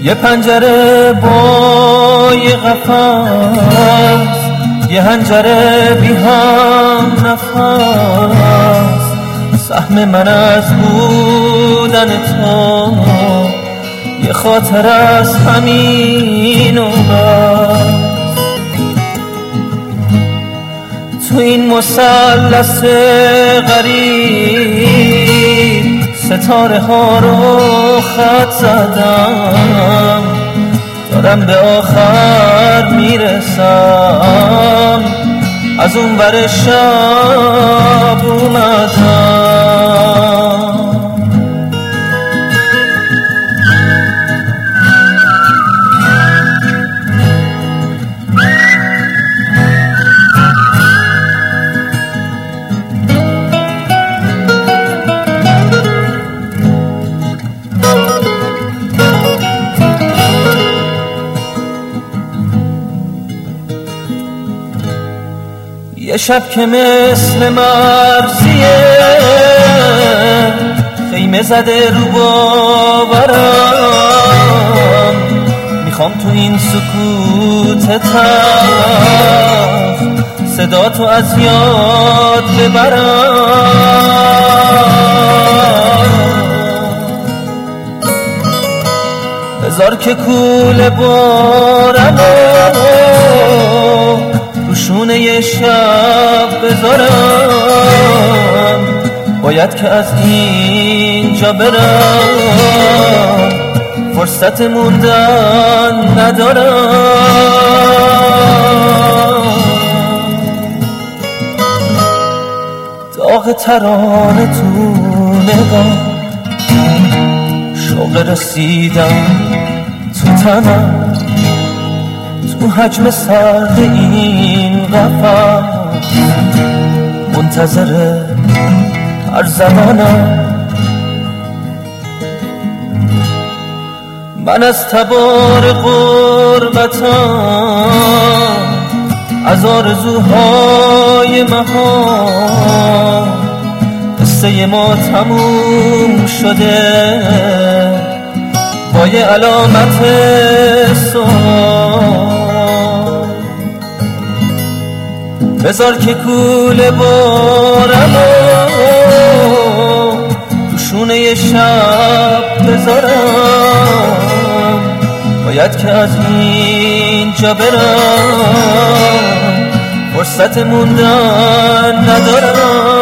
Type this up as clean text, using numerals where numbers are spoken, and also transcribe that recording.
یه پنجره با یه قفس، یه حنجره بی هم نفس، سهم من از بودن تو یه خاطر از همین و بس. تو این مثلث غریب ستاره ها رو خط زدم، دارم به آخر میرسم، از اون ور شب اومدم. یه شب که مثل مرزیه خیمه زده رو باورم، میخوام تو این سکوت تلخ صدا تو از یاد ببرم. بذار که کوله بارم روشونه یه شب بذارم، باید که از اینجا برم، فرصت موندن ندارم. داغ ترانه تو نگاه، شوق رسیدن تو تنم، تو حجم سرد این قفس منتظر هر زمانم. من از تبار غربتم، از آرزوهای مهان، قصه ما تموم شده با یه علامت سوال. بذار که کوله بارم روشونه یه شب بذارم، باید که از اینجا برم، فرصت موندن ندارم.